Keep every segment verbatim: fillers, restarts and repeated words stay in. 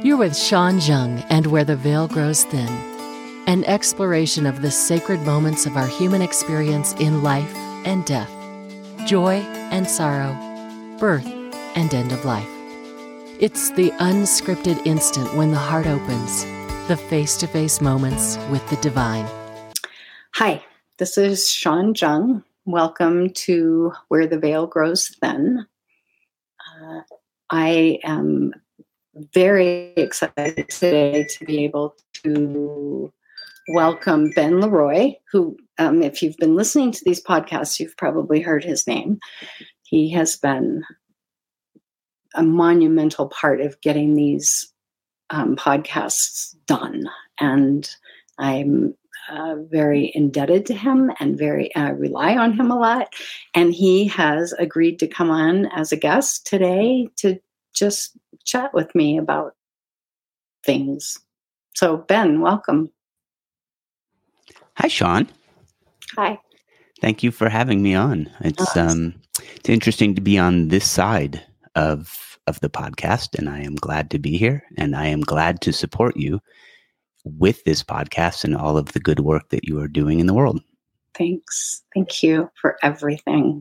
You're with Sean Jung and Where the Veil Grows Thin, an exploration of the sacred moments of our human experience in life and death, joy and sorrow, birth and end of life. It's the unscripted instant when the heart opens, the face-to-face moments with the divine. Hi, this is Sean Jung. Welcome to Where the Veil Grows Thin. Uh, I am very excited today to be able to welcome Ben Leroy, who, um, if you've been listening to these podcasts, you've probably heard his name. He has been a monumental part of getting these um, podcasts done. And I'm uh, very indebted to him and very uh, rely on him a lot. And he has agreed to come on as a guest today to just chat with me about things. So, Ben, welcome. Hi, Sean. Hi. Thank you for having me on. It's um, it's interesting to be on this side of of the podcast, and I am glad to be here, and I am glad to support you with this podcast and all of the good work that you are doing in the world. Thanks. Thank you for everything.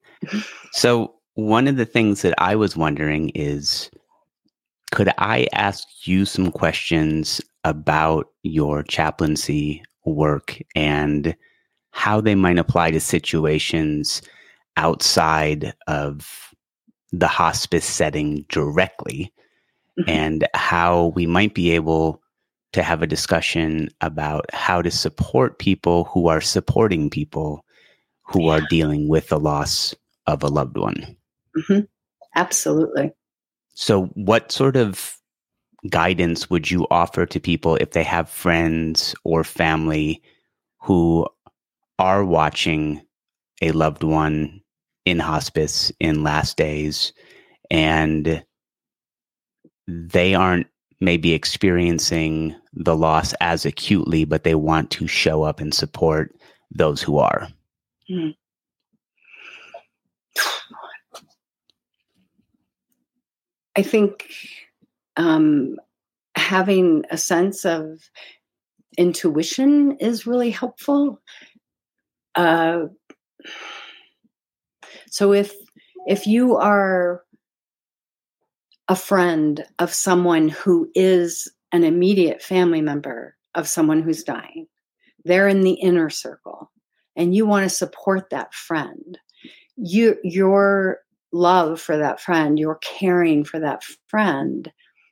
So, one of the things that I was wondering is, could I ask you some questions about your chaplaincy work and how they might apply to situations outside of the hospice setting directly, mm-hmm. and how we might be able to have a discussion about how to support people who are supporting people who yeah. are dealing with the loss of a loved one? Mm-hmm. Absolutely. So what sort of guidance would you offer to people if they have friends or family who are watching a loved one in hospice in last days, and they aren't maybe experiencing the loss as acutely, but they want to show up and support those who are? Mm. I think um, having a sense of intuition is really helpful. Uh, so if if you are a friend of someone who is an immediate family member of someone who's dying, they're in the inner circle, and you want to support that friend, you your love for that friend, your caring for that friend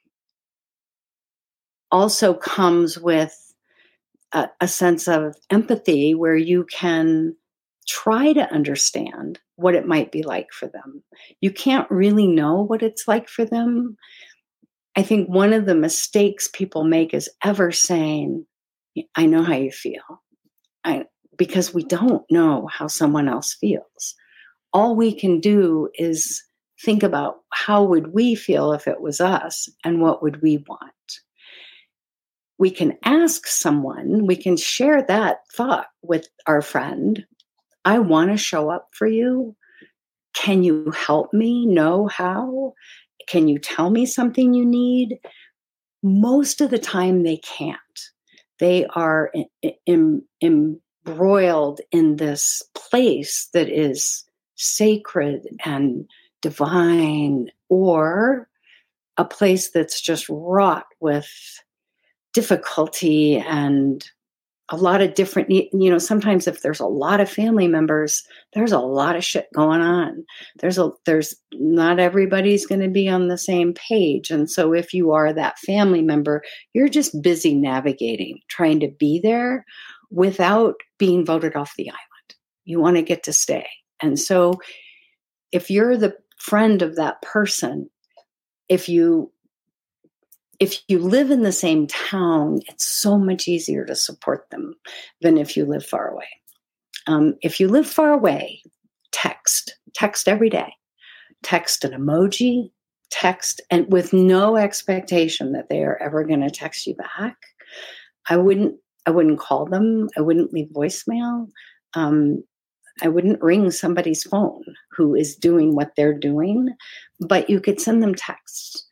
also comes with a, a sense of empathy where you can try to understand what it might be like for them. You can't really know what it's like for them. I think one of the mistakes people make is ever saying, I know how you feel, I, because we don't know how someone else feels. All we can do is think about how would we feel if it was us and what would we want. We can ask someone, we can share that thought with our friend. I want to show up for you. Can you help me know how? Can you tell me something you need? Most of the time they can't. They are em- embroiled in this place that is sacred and divine, or a place that's just wrought with difficulty and a lot of different, you know, sometimes if there's a lot of family members, there's a lot of shit going on. There's a, there's not everybody's going to be on the same page. And so if you are that family member, you're just busy navigating, trying to be there without being voted off the island. You want to get to stay. And so if you're the friend of that person, if you If you live in the same town, it's so much easier to support them than if you live far away. Um, if you live far away, text, text every day, text an emoji, text, and with no expectation that they are ever going to text you back. I wouldn't, I wouldn't call them. I wouldn't leave voicemail. Um, I wouldn't ring somebody's phone who is doing what they're doing, but you could send them texts.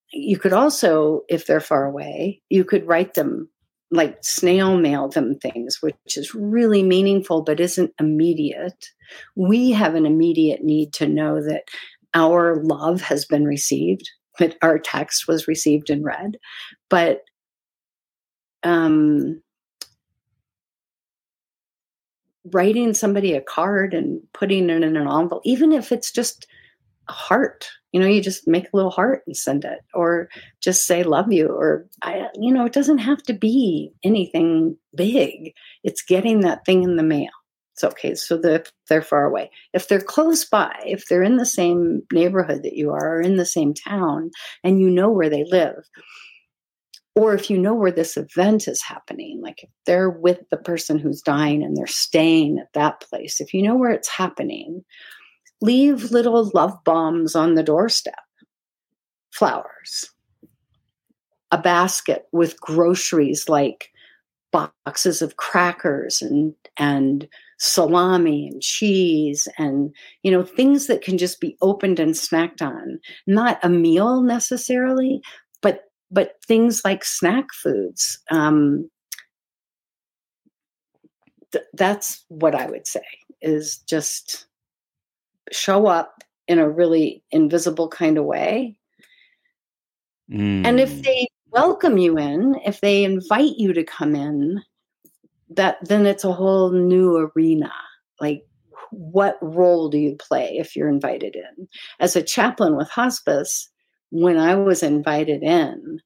you could also, if they're far away, you could write them, like snail mail them things, which is really meaningful but isn't immediate. We have an immediate need to know that our love has been received, that our text was received and read. But um, writing somebody a card and putting it in an envelope, even if it's just a heart, you know, you just make a little heart and send it, or just say love you, or I, you know, it doesn't have to be anything big. It's getting that thing in the mail. It's okay. So the, they're far away. If they're close by, if they're in the same neighborhood that you are, or in the same town, and you know where they live, or if you know where this event is happening, like if they're with the person who's dying and they're staying at that place, if you know where it's happening, leave little love bombs on the doorstep, flowers, a basket with groceries like boxes of crackers and and salami and cheese and, you know, things that can just be opened and snacked on. Not a meal necessarily, but but things like snack foods. Um, th- that's what I would say, is just show up in a really invisible kind of way. Mm. And if they welcome you in, if they invite you to come in, that then it's a whole new arena. Like, what role do you play if you're invited in? As a chaplain with hospice, when I was invited in,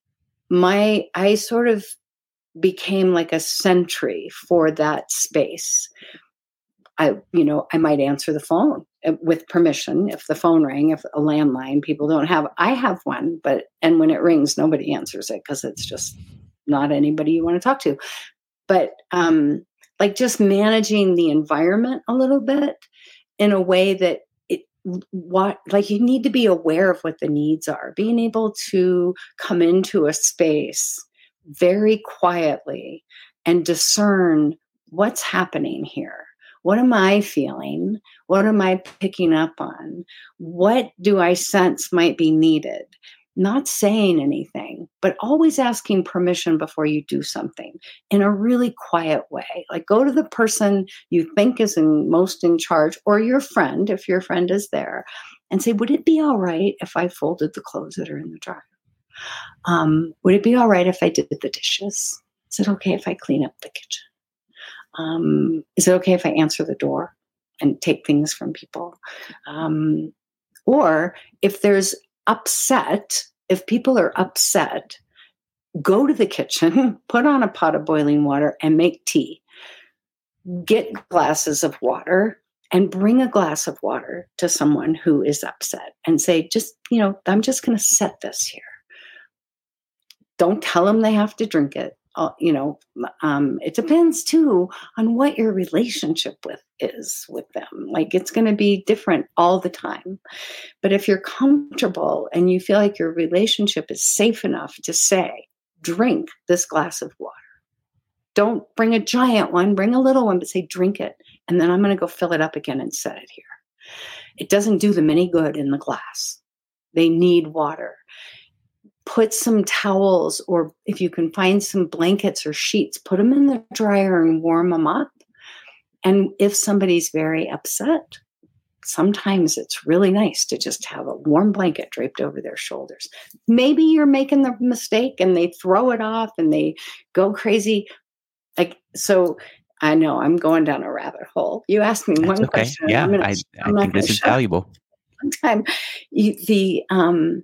my I sort of became like a sentry for that space. I, you know, I might answer the phone with permission if the phone rang, if a landline, people don't have, I have one, but, and when it rings, nobody answers it because it's just not anybody you want to talk to. But um, like just managing the environment a little bit in a way that it, what, like you need to be aware of what the needs are, being able to come into a space very quietly and discern what's happening here. What am I feeling? What am I picking up on? What do I sense might be needed? Not saying anything, but always asking permission before you do something in a really quiet way. Like go to the person you think is in, most in charge, or your friend, if your friend is there, and say, would it be all right if I folded the clothes that are in the dryer? Um, would it be all right if I did the dishes? Is it okay if I clean up the kitchen? Um, is it okay if I answer the door and take things from people? Um, or if there's upset, if people are upset, go to the kitchen, put on a pot of boiling water and make tea. Get glasses of water and bring a glass of water to someone who is upset and say, just, you know, I'm just going to set this here. Don't tell them they have to drink it. Uh, you know, um, it depends too on what your relationship with is with them. Like it's going to be different all the time. But if you're comfortable and you feel like your relationship is safe enough to say, drink this glass of water. Don't bring a giant one, bring a little one, but say, drink it. And then I'm going to go fill it up again and set it here. It doesn't do them any good in the glass. They need water. Put some towels, or if you can find some blankets or sheets, put them in the dryer and warm them up. And if somebody's very upset, sometimes it's really nice to just have a warm blanket draped over their shoulders. Maybe you're making the mistake and they throw it off and they go crazy. Like, so I know I'm going down a rabbit hole. You asked me That's one okay. question. Yeah, gonna, I, I think this is valuable. Sometime you, the, um,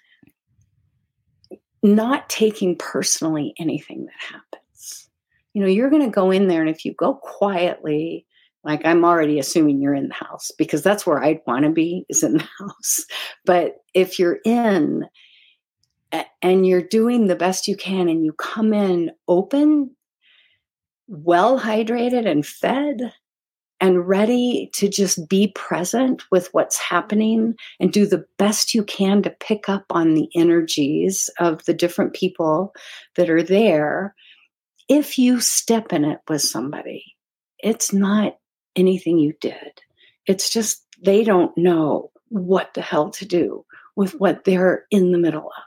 not taking personally anything that happens. You know, you're going to go in there, and if you go quietly, like I'm already assuming you're in the house because that's where I'd want to be, is in the house. But if you're in and you're doing the best you can and you come in open, well hydrated and fed and ready to just be present with what's happening and do the best you can to pick up on the energies of the different people that are there. If you step in it with somebody, it's not anything you did. It's just they don't know what the hell to do with what they're in the middle of.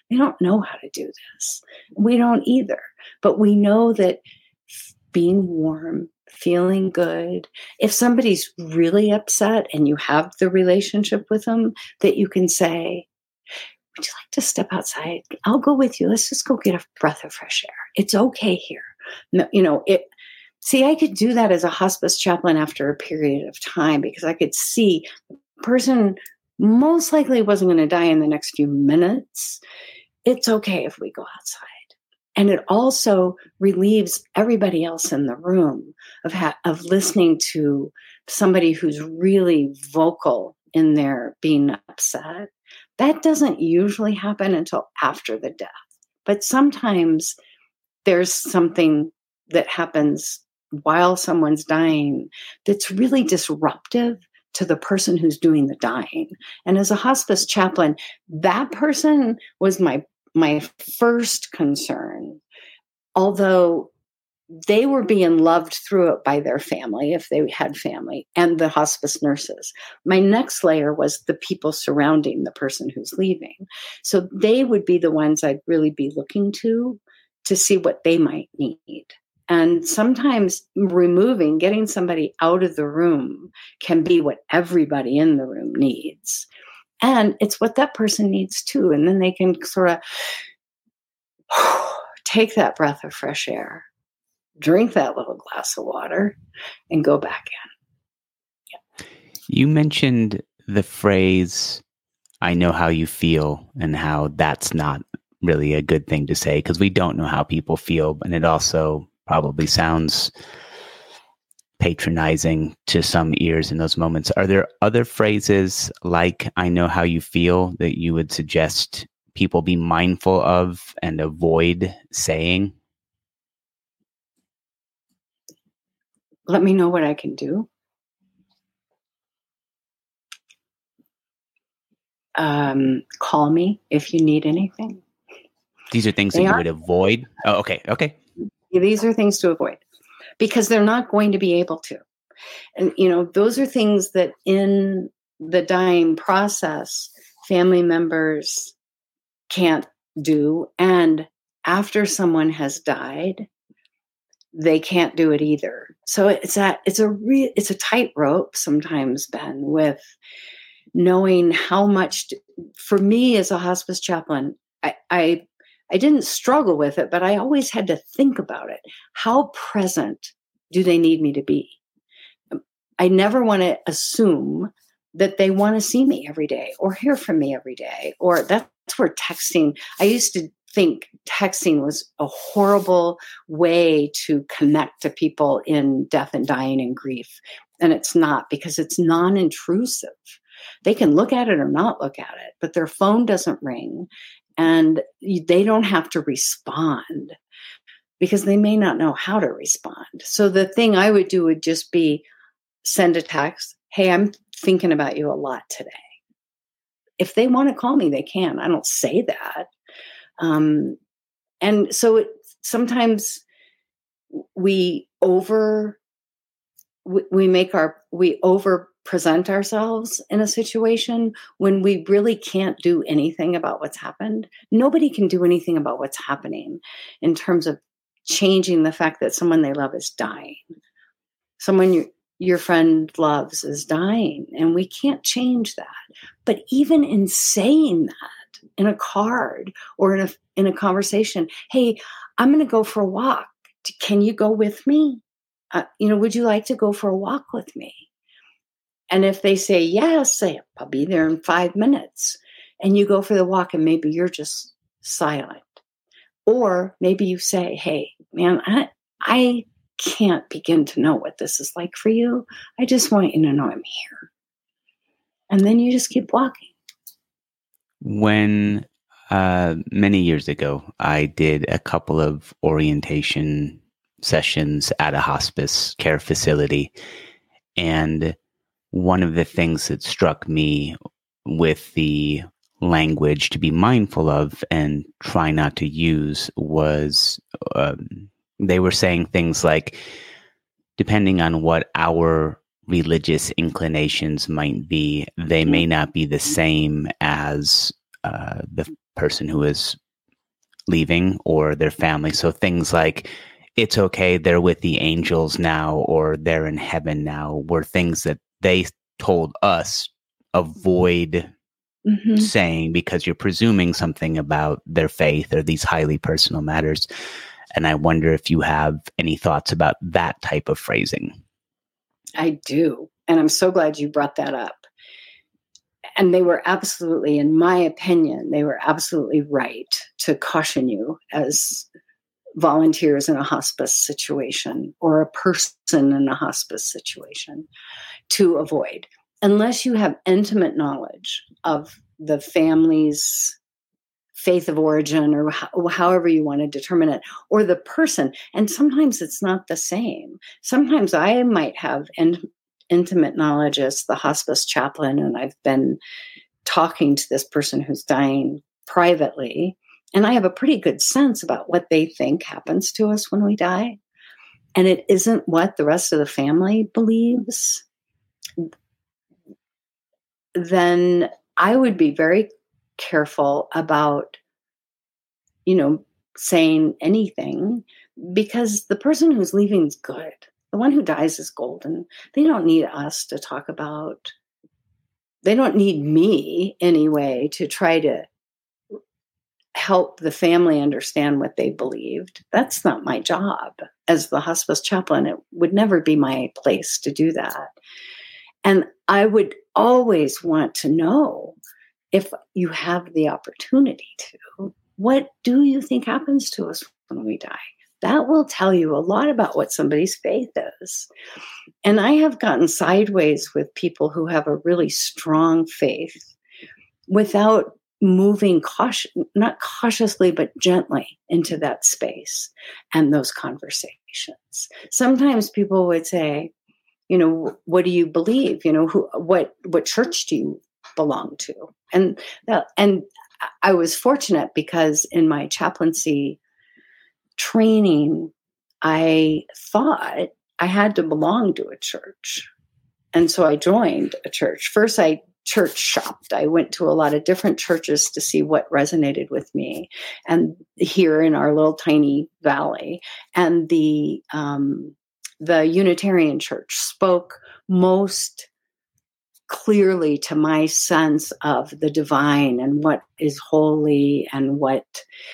They don't know how to do this. We don't either. But we know that being warm, feeling good, if somebody's really upset and you have the relationship with them, that you can say, would you like to step outside? I'll go with you. Let's just go get a breath of fresh air. It's okay here. No, you know, it, see, I could do that as a hospice chaplain after a period of time because I could see the person most likely wasn't going to die in the next few minutes. It's okay if we go outside. And it also relieves everybody else in the room of ha- of listening to somebody who's really vocal in their being upset. That doesn't usually happen until after the death. But sometimes there's something that happens while someone's dying that's really disruptive to the person who's doing the dying. And as a hospice chaplain, that person was my my first concern, although they were being loved through it by their family, if they had family, and the hospice nurses. My next layer was the people surrounding the person who's leaving. So they would be the ones I'd really be looking to, to see what they might need. And sometimes removing, getting somebody out of the room can be what everybody in the room needs. And it's what that person needs too. And then they can sort of take that breath of fresh air, drink that little glass of water, and go back in. Yeah. You mentioned the phrase, I know how you feel, and how that's not really a good thing to say because we don't know how people feel. And it also probably sounds patronizing to some ears in those moments. Are there other phrases like I know how you feel that you would suggest people be mindful of and avoid saying? Let me know what I can do. Um, call me if you need anything. These are things they that you are, would avoid? Oh, okay. Okay. These are things to avoid because they're not going to be able to. And, you know, those are things that in the dying process, family members can't do. And after someone has died, they can't do it either. So it's a, it's a re, it's a tightrope sometimes, Ben, with knowing how much, to, for me as a hospice chaplain, I, I, I didn't struggle with it, but I always had to think about it. How present do they need me to be? I never want to assume that they want to see me every day or hear from me every day, or that's where texting, I used to think texting was a horrible way to connect to people in death and dying and grief. And it's not, because it's non-intrusive. They can look at it or not look at it, but their phone doesn't ring and they don't have to respond because they may not know how to respond. So the thing I would do would just be send a text. Hey, I'm thinking about you a lot today. If they want to call me, they can. I don't say that. Um, and so it, sometimes we over, we, we make our, we over present ourselves in a situation when we really can't do anything about what's happened. Nobody can do anything about what's happening in terms of changing the fact that someone they love is dying. Someone you, your friend loves is dying, and we can't change that. But even in saying that in a card or in a in a conversation, hey, I'm going to go for a walk. Can you go with me? Uh, you know, would you like to go for a walk with me? And if they say yes, say, I'll be there in five minutes. And you go for the walk and maybe you're just silent. Or maybe you say, hey, man, I, I can't begin to know what this is like for you. I just want you to know I'm here. And then you just keep walking. When uh, many years ago, I did a couple of orientation sessions at a hospice care facility. And one of the things that struck me with the language to be mindful of and try not to use was um, they were saying things like, depending on what our religious inclinations might be, they may not be the same as uh, the person who is leaving or their family. So things like, it's okay, they're with the angels now, or they're in heaven now, were things that they told us avoid mm-hmm. saying, because you're presuming something about their faith or these highly personal matters. And I wonder if you have any thoughts about that type of phrasing. I do. And I'm so glad you brought that up. And they were absolutely, in my opinion, they were absolutely right to caution you as volunteers in a hospice situation or a person in a hospice situation to avoid, unless you have intimate knowledge of the family's faith of origin, or ho- however you want to determine it, or the person. And sometimes it's not the same. Sometimes I might have in- intimate knowledge as the hospice chaplain, and I've been talking to this person who's dying privately, and I have a pretty good sense about what they think happens to us when we die. And it isn't what the rest of the family believes. Then I would be very careful about, you know, saying anything, because the person who's leaving is good. The one who dies is golden. They don't need us to talk about, they don't need me anyway to try to help the family understand what they believed. That's not my job as the hospice chaplain. It would never be my place to do that. And I would always want to know, if you have the opportunity to, what do you think happens to us when we die? That will tell you a lot about what somebody's faith is. And I have gotten sideways with people who have a really strong faith without moving caution, not cautiously, but gently into that space and those conversations. Sometimes people would say, you know, what do you believe? You know, who, what, what church do you belong to? And that, and I was fortunate because in my chaplaincy training, I thought I had to belong to a church. And so I joined a church. First, I church shopped. I went to a lot of different churches to see what resonated with me. And here in our little tiny valley, and the, um, the Unitarian Church spoke most clearly to my sense of the divine and what is holy and what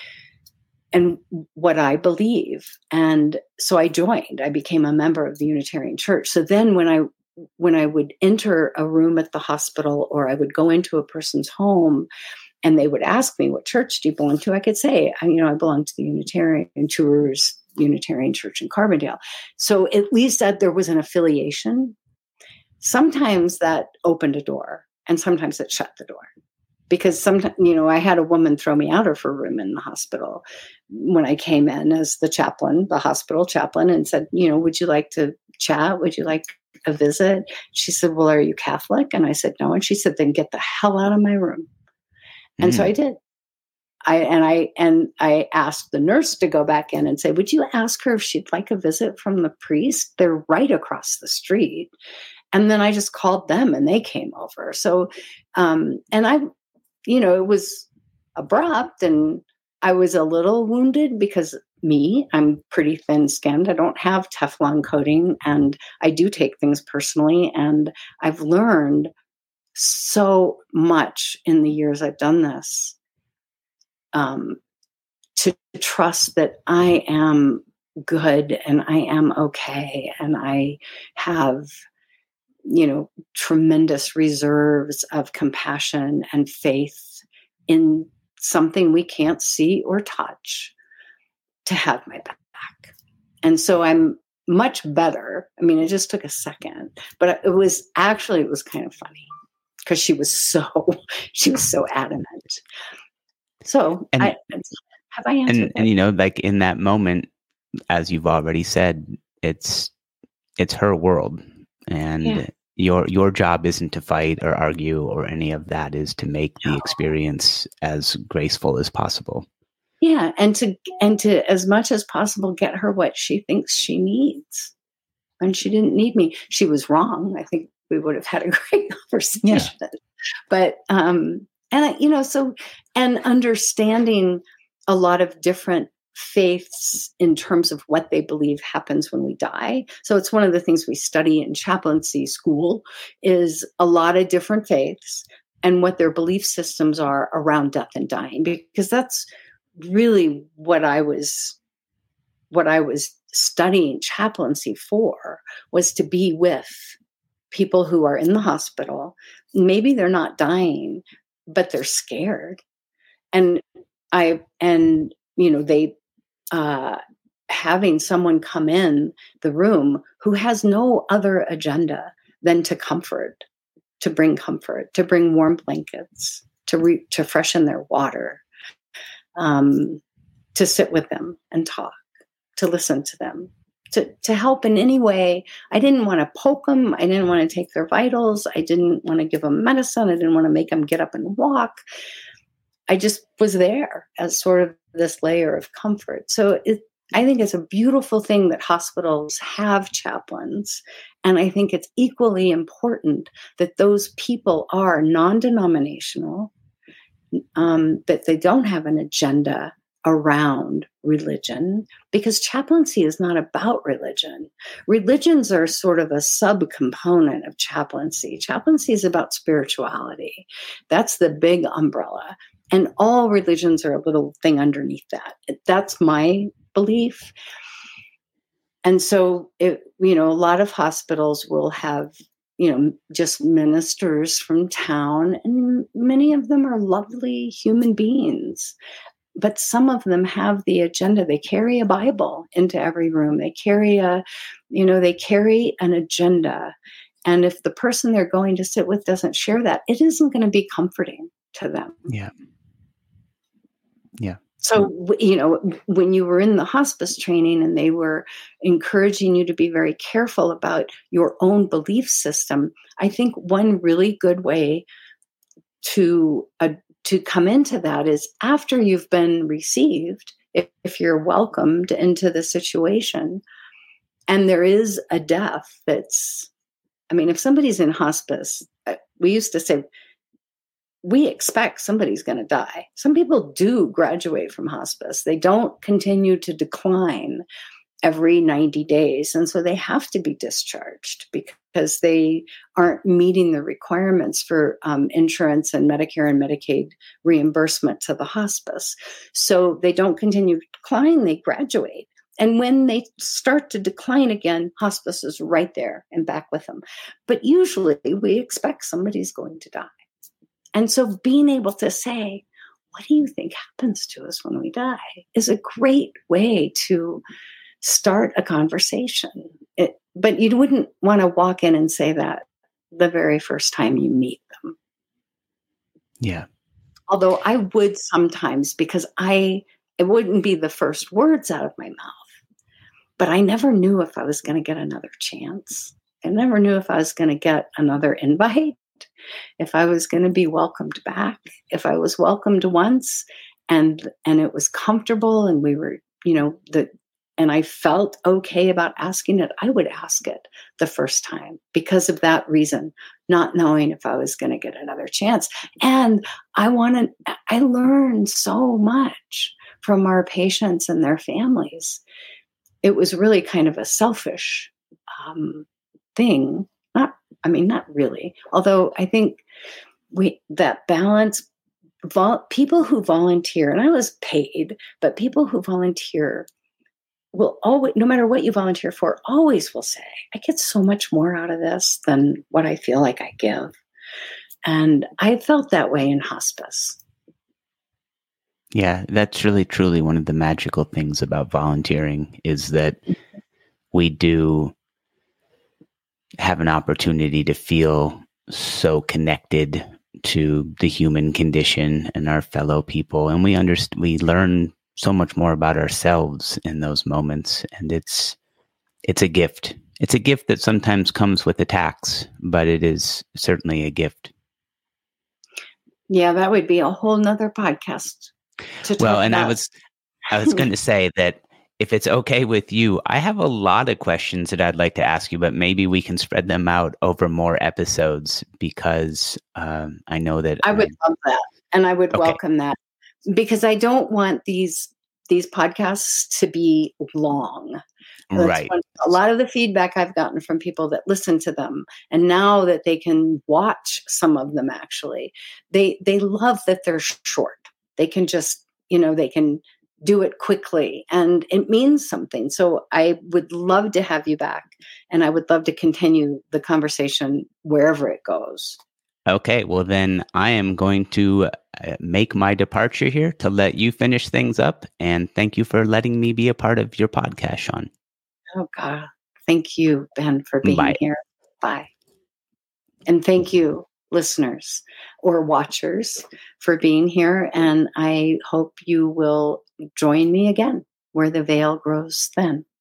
and what I believe. And so I joined. I became a member of the Unitarian Church. So then when I when I would enter a room at the hospital, or I would go into a person's home and they would ask me, what church do you belong to? I could say, I, you know, I belong to the Unitarian Tours Unitarian Church in Carbondale. So at least that there was an affiliation. Sometimes that opened a door, and sometimes it shut the door. Because sometimes, you know, I had a woman throw me out of her room in the hospital when I came in as the chaplain, the hospital chaplain, and said, you know, would you like to chat? Would you like a visit? She said, well, are you Catholic? And I said, no. And she said, then get the hell out of my room. And mm. so I did. I, and I and I asked the nurse to go back in and say, would you ask her if she'd like a visit from the priest? They're right across the street. And then I just called them and they came over. So, um, and I, you know, it was abrupt, and I was a little wounded because me, I'm pretty thin skinned. I don't have Teflon coating, and I do take things personally. And I've learned so much in the years I've done this. Um, to trust that I am good and I am okay, and I have, you know, tremendous reserves of compassion and faith in something we can't see or touch to have my back. And so I'm much better. I mean, it just took a second, but it was actually, it was kind of funny because she was so, she was so adamant. So and, I, have I answered and, that? and, you know, like in that moment, as you've already said, it's, it's her world, and yeah. your, your job isn't to fight or argue or any of that, is to make no. the experience as graceful as possible. Yeah. And to, and to, as much as possible, get her what she thinks she needs. And she didn't need me. She was wrong. I think we would have had a great conversation, yeah. but, um, And, I, you know, so, and understanding a lot of different faiths in terms of what they believe happens when we die. So it's one of the things we study in chaplaincy school is a lot of different faiths and what their belief systems are around death and dying, because that's really what I was, what I was studying chaplaincy for, was to be with people who are in the hospital. Maybe they're not dying, but they're scared. And I, and, you know, they, uh, having someone come in the room who has no other agenda than to comfort, to bring comfort, to bring warm blankets, to re- to freshen their water, um, to sit with them and talk, to listen to them, to, to help in any way. I didn't want to poke them. I didn't want to take their vitals. I didn't want to give them medicine. I didn't want to make them get up and walk. I just was there as sort of this layer of comfort. So it, I think it's a beautiful thing that hospitals have chaplains. And I think it's equally important that those people are non-denominational, um, that they don't have an agenda around religion, because chaplaincy is not about religion. Religions are sort of a subcomponent of chaplaincy. Chaplaincy is about spirituality. That's the big umbrella. And all religions are a little thing underneath that. That's my belief. And so, it, you know, a lot of hospitals will have, you know, just ministers from town, and many of them are lovely human beings. But some of them have the agenda. They carry a Bible into every room. They carry a, you know, they carry an agenda. And if the person they're going to sit with doesn't share that, it isn't going to be comforting to them. Yeah. Yeah. So, you know, when you were in the hospice training and they were encouraging you to be very careful about your own belief system, I think one really good way to uh, to come into that is after you've been received, if, if you're welcomed into the situation, and there is a death that's, I mean, if somebody's in hospice, we used to say, we expect somebody's going to die. Some people do graduate from hospice. They don't continue to decline every ninety days. And so they have to be discharged because they aren't meeting the requirements for um, insurance and Medicare and Medicaid reimbursement to the hospice. So they don't continue to decline, they graduate. And when they start to decline again, hospice is right there and back with them. But usually we expect somebody's going to die. And so being able to say, what do you think happens to us when we die, is a great way to start a conversation. It, but you wouldn't want to walk in and say that the very first time you meet them. Yeah. Although I would sometimes, because I, it wouldn't be the first words out of my mouth, but I never knew if I was going to get another chance. I never knew if I was going to get another invite, if I was going to be welcomed back, if I was welcomed once and, and it was comfortable and we were, you know, the, and I felt okay about asking it, I would ask it the first time because of that reason, not knowing if I was going to get another chance. And I wanted, I learned so much from our patients and their families. It was really kind of a selfish um, thing. Not, I mean, not really. Although I think we that balance, vol- people who volunteer, and I was paid, but people who volunteer will always, no matter what you volunteer for, always will say, I get so much more out of this than what I feel like I give. And I felt that way in hospice. Yeah, that's really truly one of the magical things about volunteering is that we do have an opportunity to feel so connected to the human condition and our fellow people. And we understand, we learn so much more about ourselves in those moments. And it's, it's a gift. It's a gift that sometimes comes with a tax, but it is certainly a gift. Yeah, that would be a whole nother podcast. To well, and about. I was, I was going to say that if it's okay with you, I have a lot of questions that I'd like to ask you, but maybe we can spread them out over more episodes because um, I know that I would um, love that. And I would Okay. welcome that, because I don't want these these podcasts to be long. That's Right. one, a lot of the feedback I've gotten from people that listen to them, and now that they can watch some of them, actually, they they love that they're short. They can just, you know, they can do it quickly, and it means something. So I would love to have you back, and I would love to continue the conversation wherever it goes. Okay, well then I am going to uh, make my departure here to let you finish things up. And thank you for letting me be a part of your podcast, Sean. Oh, God. Thank you, Ben, for being Bye. here. Bye. And thank you, listeners or watchers, for being here. And I hope you will join me again where the veil grows thin.